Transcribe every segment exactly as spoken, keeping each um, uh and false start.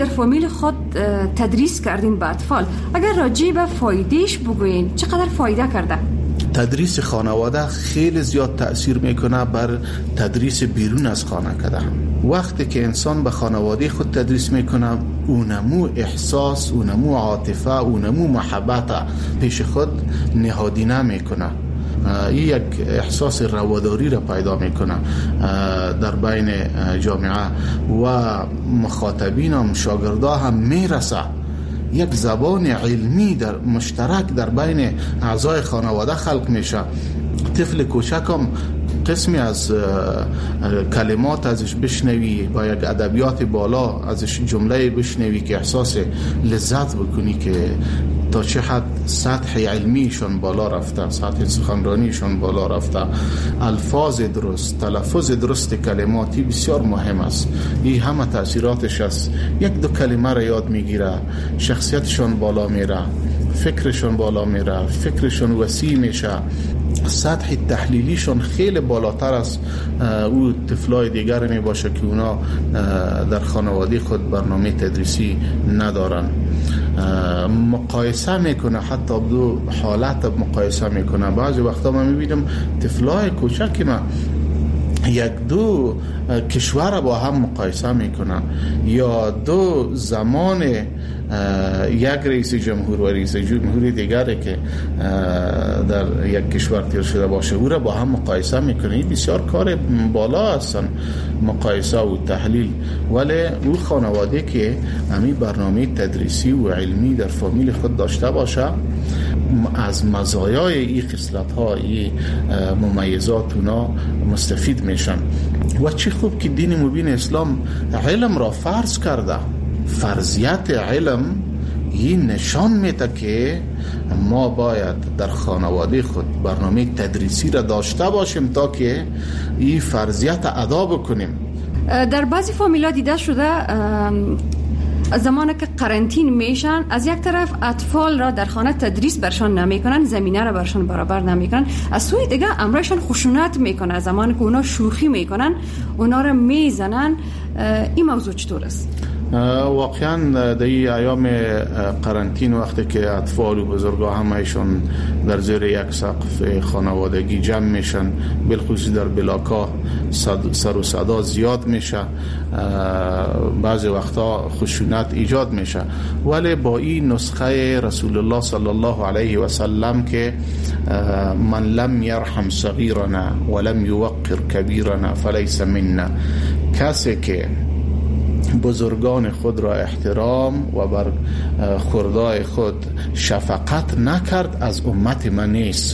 در فامیل خود تدریس کردین به اطفال، اگر راجع به فایدهش بگوین چقدر فایده کرده؟ تدریس خانواده خیلی زیاد تأثیر میکنه بر تدریس بیرون از خانه کده. وقتی که انسان به خانواده خود تدریس میکنه، اونمو احساس، اونمو عاطفه، اونمو محبت پیش خود نهادینه میکنه. این یک احساس رواداری را پیدا میکنه در بین جامعه و مخاطبین هم شاگردا هم میرسه. یک زبان علمی در مشترک در بین اعضای خانواده خلق میشه. طفل کوچک هم قسمی از کلمات ازش بشنوی، با یک ادبیات بالا ازش جمله بشنوی که احساس لذت بکنی که تا چه حد سطح علمیشون بالا رفته، سطح سخنرانیشون بالا رفته. الفاظ درست، تلفظ درست کلماتی بسیار مهم است. این همه تأثیراتش است. یک دو کلمه را یاد میگیره، شخصیتشون بالا میره، فکرشون بالا میره، فکرشون وسیع میشه، سطح تحلیلیشون خیلی بالاتر از او طفلای دیگر می باشه که اونا در خانواده خود برنامه تدریسی ندارن. مقایسه میکنه، حتی دو حالت مقایسه میکنه. بعضی وقتا من میبینم طفلای کوچکی من یک دو کشور با هم مقایسه میکنن، یا دو زمان یک رئیس جمهور و رئیس جمهور دیگری که در یک کشور تیر شده باشه او را با هم مقایسه میکنه. این بسیار کار بالا هستن مقایسه و تحلیل. ولی او خانواده که همین برنامه تدریسی و علمی در فامیل خود داشته باشه، از مزایای این خصلت ها، این ممیزات اونا مستفید میشن. و چه خوب که دین مبین اسلام علم را فرض کرده. فرضیت علم این نشان میده که ما باید در خانواده خود برنامه تدریسی را داشته باشیم تا که این فرضیت ادا بکنیم. در بعضی فامیلا دیده شده زمانی که قرنطین میشن، از یک طرف اطفال را در خانه تدریس برشان نمیکنن، زمینه را برشان برابر نمیکنن، از سوی دیگه امرشان خشونت میکنه. زمانی که اونا شوخی میکنن اونا را میزنن. این موضوع چطور است؟ واقعا در ایام قرنطین وقتی که اطفال و بزرگا همهشون در زیر یک سقف خانوادگی جمع میشن، بالخصوص در بلاکا سر و صدا زیاد میشه، بعضی وقتا خشونت ایجاد میشه. ولی با این نسخه رسول الله صلی الله علیه و سلم که من لم یرحم صغیرنا ولم یوقر کبیرنا فلیس منا، کسی که بزرگان خود را احترام و بر خردای خود شفقت نکرد از امت من نیست.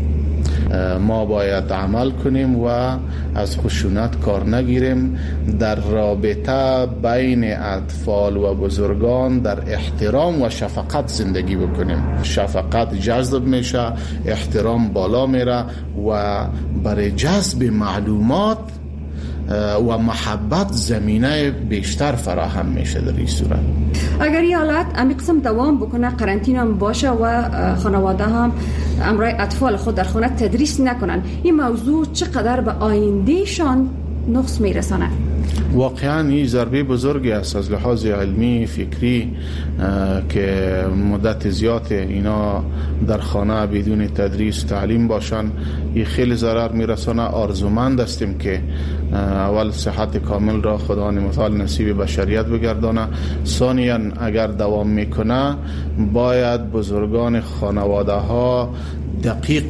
ما باید عمل کنیم و از خشونت کار نگیریم. در رابطه بین اطفال و بزرگان در احترام و شفقت زندگی بکنیم. شفقت جذب میشه، احترام بالا میره و برای جذب معلومات و محبت زمینه بیشتر فراهم میشه. در این صورت اگر این حالت امی قسم دوام بکنه، قرنطین هم باشه و خانواده هم امرای اطفال خود در خانه تدریس نکنن، این موضوع چقدر به آینده شان نقص میرسانه؟ واقعا این ضربه بزرگی است از لحاظ علمی فکری که مدت زیاد اینا در خانه بدون تدریس تعلیم باشن. این خیلی ضرر میرسانه. آرزومند هستیم که اول صحت کامل را خدا متعال نصیب بشریت بگردانه. ثانیاً اگر دوام میکنه باید بزرگان خانواده ها دقیق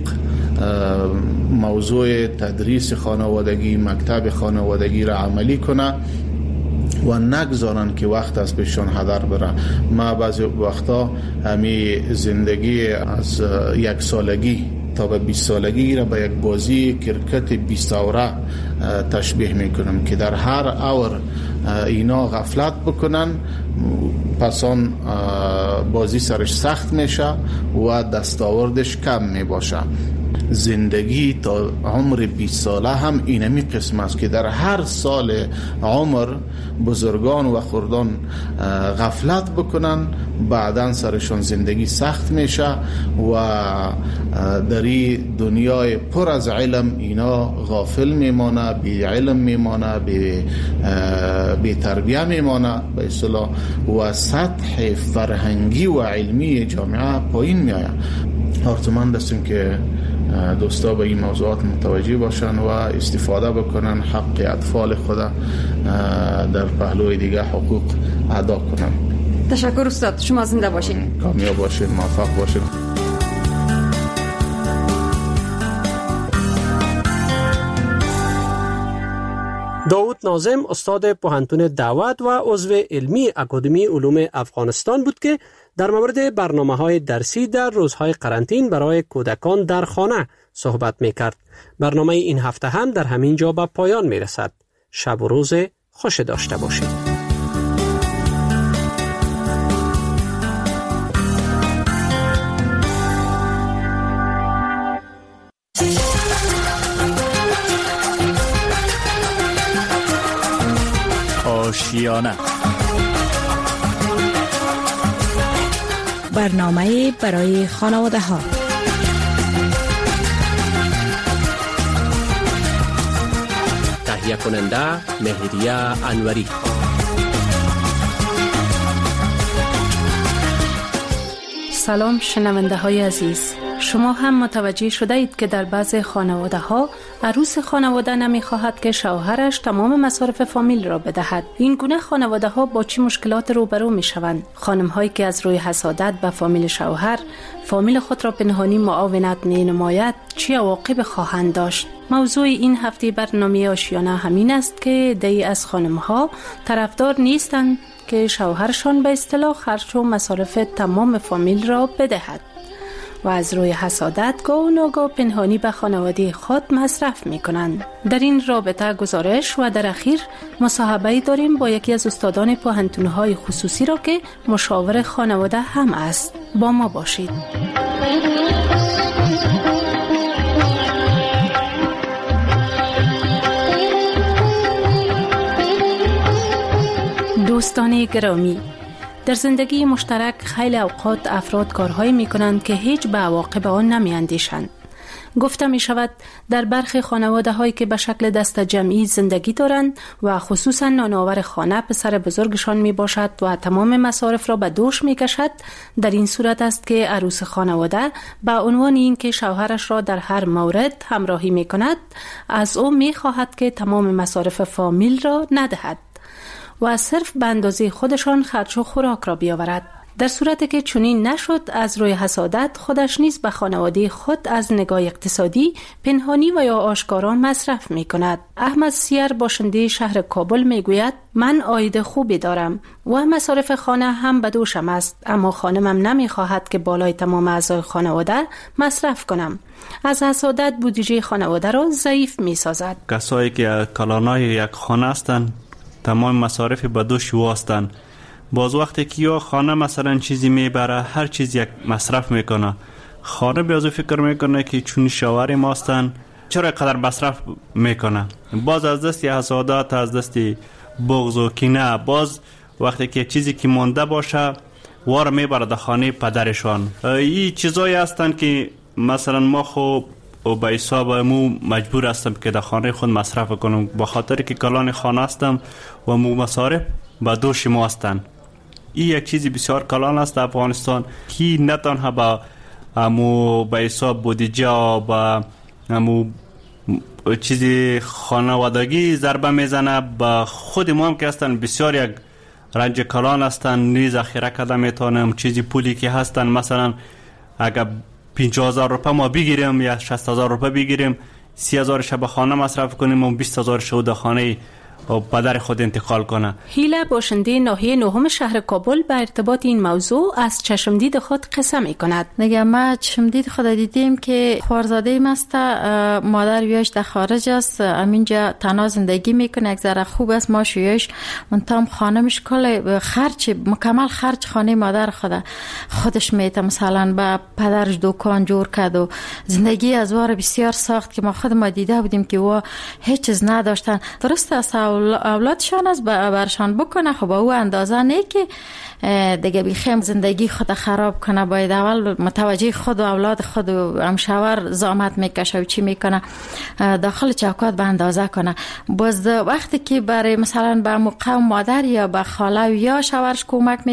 موضوع تدریس خانوادگی، مکتب خانوادگی را عملی کنه و نگذارن که وقت از پیشون هدر بره. ما بعضی وقتا همی زندگی از یک سالگی تا به بیست سالگی را به یک بازی کرکت بیست اوره تشبیه میکنم که در هر اور اینا غفلت بکنن، پس آن بازی سرش سخت میشه و دستاوردش کم میباشه. زندگی تا عمر بیست ساله هم اینمی قسم است که در هر سال عمر بزرگان و خردان غفلت بکنن، بعداً سرشون زندگی سخت میشه و در این دنیای پر از علم اینا غافل میمانه، بی علم میمانه، بی, بی تربیه میمانه به اصطلاح و سطح فرهنگی و علمی جامعه پایین میآید. آرزومند هستیم که دوستا به این موضوعات متوجه باشن و استفاده بکنن، حق اطفال خود در پهلوی دیگه حقوق ادا کنن. تشکر استاد، شما زنده باشید. کامیاب باشید، موفق باشید. داود ناظم استاد پوهنتون دعوت و عضو علمی اکادمی علوم افغانستان بود که در مورد برنامه‌های درسی در روزهای قرنطین برای کودکان در خانه صحبت می‌کرد. برنامه این هفته هم در همین جا به پایان می‌رسد. شب و روز خوش داشته باشید. آشیانه، برنامه برای خانواده ها. تهیه کننده مهریه انوری. سلام شنونده های عزیز، شما هم متوجه شده اید که در بعض خانواده ها عروس خانواده نمی خواهد که شوهرش تمام مصارف فامیل را بدهد. این گونه خانواده ها با چه مشکلات روبرو می شوند؟ خانم هایی که از روی حسادت به فامیل شوهر فامیل خود را پنهانی معاونت می نماید چه عواقب خواهند داشت؟ موضوع این هفته برنامه آشیانه همین است که دی از خانم ها طرفدار نیستند که شوهرشان به اصطلاح خرج و مصارف تمام فامیل را بدهد و از روی حسادت گاه و ناگاه پنهانی به خانواده خود مصرف می کنند. در این رابطه گزارش و در اخیر مصاحبه داریم با یکی از استادان پوهنتون‌های خصوصی را که مشاور خانواده هم است. با ما باشید. دوستان گرامی، در زندگی مشترک خیلی اوقات افراد کارهایی می کنند که هیچ به عواقب آن نمی اندیشند. گفته می شود در برخی خانواده هایی که به شکل دست جمعی زندگی دارند و خصوصا نانآور خانه پسر بزرگشان می باشد و تمام مصارف را به دوش می کشد، در این صورت است که عروس خانواده به عنوان این که شوهرش را در هر مورد همراهی می کند از او می خواهد که تمام مصارف فامیل را ندهد و صرف به اندازه خودشان خرج و خوراک را بیاورد. در صورتی که چنین نشد، از روی حسادت خودش نیز به خانواده خود از نگاه اقتصادی پنهانی و یا آشکارا مصرف می کند. احمد سیر باشنده شهر کابل می گوید من عاید خوبی دارم و مصارف خانه هم به دوشم است، اما خانمم نمی خواهد که بالای تمام اعضای خانواده مصرف کنم. از حسادت بودجه خانواده را ضعیف می سازد. کسایی که کلانای یک خانه هستند تمام مصارف به دوش واسطن. باز وقتی که یا خانه مثلا چیزی میبره، هر چیز یک مصرف میکنه، خانه بیازو فکر میکنه که چون شوهر ماستن چرا قدر مصرف میکنه. باز از دستی حسادت، از دستی بغض و کینه، باز وقتی که چیزی که مونده باشه وار میبره در خانه پدرشان. این چیزایی هستن که مثلا ما خوب و به حساب مو مجبور هستم که در خانه خود مصرف کنم، به خاطر که کلان خانه هستم و مو مصارف به دوش ما هستن. این یک چیزی بسیار کلان است در افغانستان که نه تنها با مو به حساب بودجه و با مو چیزی خانوادگی ضربه میزنه، با خود ما هم که هستن بسیار یک رنج کلان هستن. نیز اخیره کده میتونم چیزی پولی که هستن مثلا اگر پنجاه هزار روپه ما بگیریم یا شصت هزار روپه بگیریم، سی هزار شب خانه مصرف کنیم و بیست هزار شو در خانه و پدر خود انتقال کنه. هیله باشنده ناحیه نهم شهر کابل به ارتباط این موضوع از چشمدید خود قصه می کند. نگه ما چشمدید خود دیدیم که خوارزاده ایم است، مادر ویاش در خارج است، همینجا تنها زندگی میکنه، یک ذره خوب است، ما شویش منتام خانمش کل خرچ مکمل خرچ خانه مادر خود خودش میته، مثلا با پدرش دکان جور کرد و زندگی از وار بسیار ساخت که ما خود ما دیده بودیم که و هیچ چیز نداشتن. درست است اولادشان است برشان بکنه، خب او اندازه نه که دیگه بیخیم زندگی خود خراب کنه، باید اول متوجه خود و اولاد خود و همشاور زحمت میکشه و چی میکنه داخل چوکات به اندازه کنه. باز وقتی که برای مثلا به قوم مادر یا به خاله یا شوهرش کمک